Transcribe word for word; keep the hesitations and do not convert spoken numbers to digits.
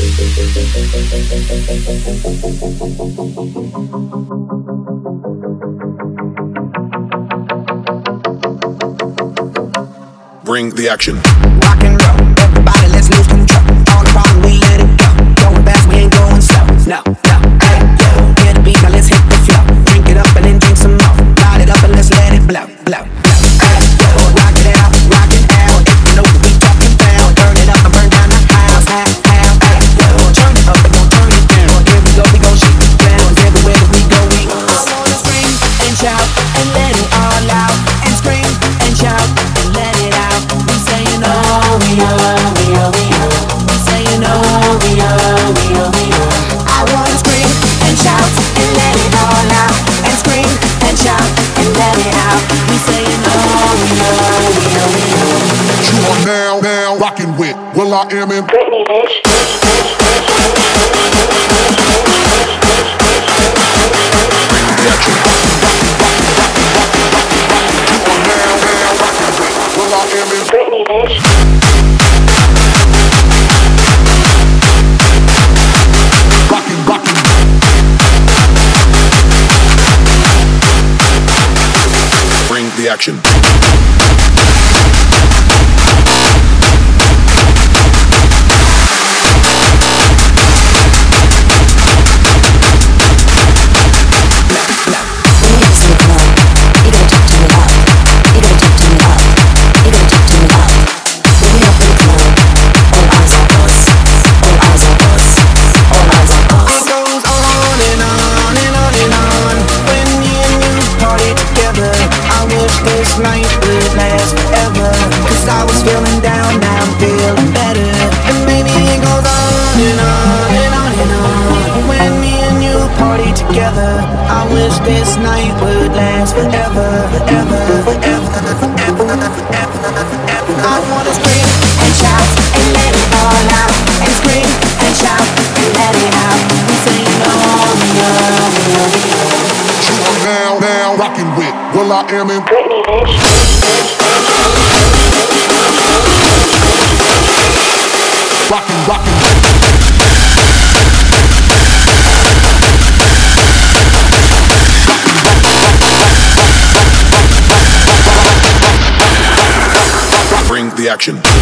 Bring the action. Rock and roll, everybody, let's lose control. All the problem, we let it go. Going fast, we ain't going slow. No, no, hey, yo, hear the beat, now let's hit the flow. Drink it up and then drink some more. Light it up and let's let it blow, blow, blow. Hey, yo, rock it out, rock it out. If you know what we talking about, burn it up and burn down the house. How, how, hey, yo, turn it up and don't turn it down. Here we go, we gon' shake it down. Everywhere that we go, we I wanna scream and shout and let it all out. And scream and shout and let it out. We saying oh, we are, we are, we are. We saying oh, we are, we are, we are. I wanna scream and shout and let it all out. And scream and shout and let it out. We saying oh, we are, we are, we are. You are now, now rocking with Will I Am in Britney, bitch. Bring the action. You are now, now rocking with Will I Am in Britney, bitch. Rockin', rockin'. Bring the action. This night would last forever. Cause I was feeling down, now I'm feeling better. And maybe it goes on and on and on and on. When me and you party together, I wish this night would last forever, forever, forever, forever, forever. I wanna scream and shout and let it all out. And scream and shout and let it out. We saying oh, we are, we are, we are. You are now, now rocking with Will I Am in Britney, bitch. Rockin', rockin'. Bring the action.